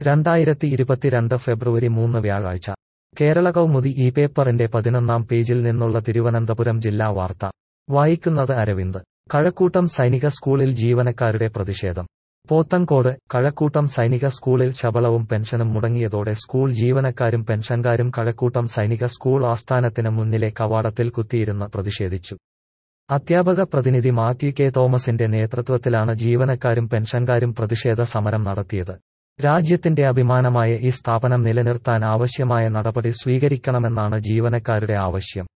2022 ഫെബ്രുവരി 3 വ്യാഴാഴ്ച കേരള കൗമുദി ഈ പേപ്പറിന്റെ 11-ാം പേജിൽ നിന്നുള്ള തിരുവനന്തപുരം ജില്ലാ വാർത്ത വായിക്കുന്നത് അരവിന്ദ്. കഴക്കൂട്ടം സൈനിക സ്കൂളിൽ ജീവനക്കാരുടെ പ്രതിഷേധം. പോത്തൻകോട്. കഴക്കൂട്ടം സൈനിക സ്കൂളിൽ ശമ്പളവും പെൻഷനും മുടങ്ങിയതോടെ സ്കൂൾ ജീവനക്കാരും പെൻഷൻകാരും കഴക്കൂട്ടം സൈനിക സ്കൂൾ ആസ്ഥാനത്തിന് മുന്നിലെ കവാടത്തിൽ കുത്തിയിരുന്ന് പ്രതിഷേധിച്ചു. അധ്യാപക പ്രതിനിധി മാത്യു കെ തോമസിന്റെ നേതൃത്വത്തിലാണ് ജീവനക്കാരും പെൻഷൻകാരും പ്രതിഷേധ സമരം നടത്തിയത്. രാജ്യത്തിന്റെ അഭിമാനമായ ഈ സ്ഥാപനം നിലനിർത്താൻ ആവശ്യമായ നടപടി സ്വീകരിക്കണമെന്നാണ് ജീവനക്കാരുടെ ആവശ്യം.